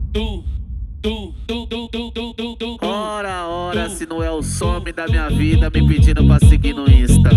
Ora, ora, se não é o some da minha vida me pedindo pra seguir no Insta.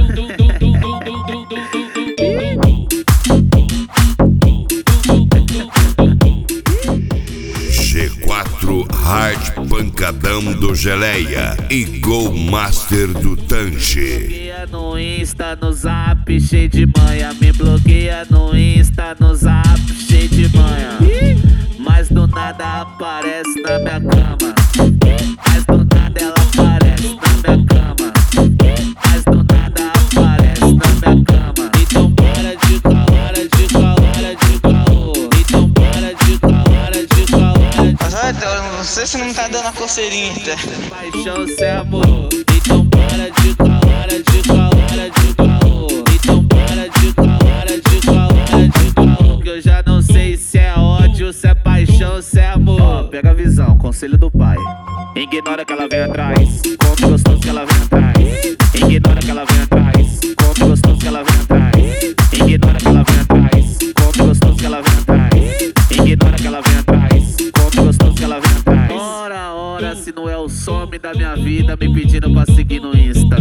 G4 Hard Pancadão do Geleia e Gol Master do Tanche. Bloqueia no Insta, no Zap, cheio de manha. Me bloqueia no Insta, no Zap, cheio de manha. Mas do nada aparece na minha cama. Mas do nada ela aparece na minha cama. Mas do nada aparece na minha cama. Então para de caô, para de caô, para de caô. Então para de caô, para de caô, para de caô. Eu não sei se não tá dando a coceirinha até. Paixão, cê é amor. Então para de caô, para de caô, para de caô. Então para de caô, para de caô, para de caô. Que eu já não sei se é ódio, se é paixão, se é amor. Ó, pega a visão, conselho do pai. Ignora que ela vem atrás, come gostoso que ela vem atrás. Ignora que ela vem atrás, come gostoso que ela vem atrás. Ignora que ela vem atrás, come gostoso que ela vem atrás. Ignora que ela vem atrás, come gostoso que ela vem atrás. Ora, ora, se não é o some da minha vida me pedindo pra seguir no Insta.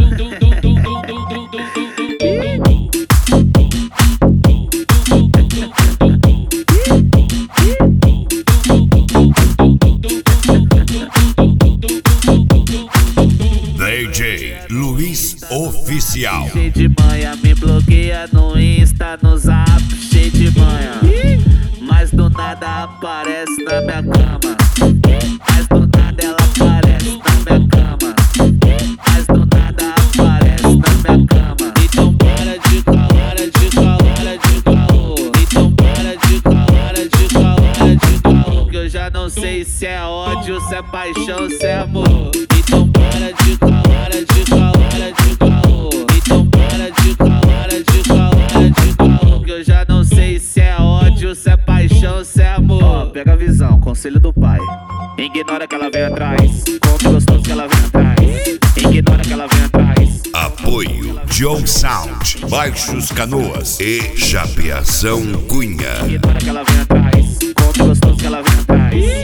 DJ Luiz Oficial. Cheio de manha, me bloqueia no Insta, no Zap, cheio de manha. Mas do nada aparece na minha cama. Mas do nada ela aparece na minha cama. Mas do nada aparece na minha cama. Então para de caô, para de caô, para de caô. Então para de caô, para de caô, para de caô. Que eu já não sei se é ódio, se é paixão, se é amor. Então para de caô, para de caô, para de caô. Então para de caô, para de caô, para de caô. Que eu já não sei se é ódio, se é paixão, se é amor. Ó, pega a visão, conselho do pai. Ignora que ela vem atrás, come gostoso que ela vem atrás. Ignora que ela vem atrás. Apoio John Sound, Baixos Canoas e Chapeação Cunha. Ignora que ela vem atrás, come gostoso que ela vem atrás.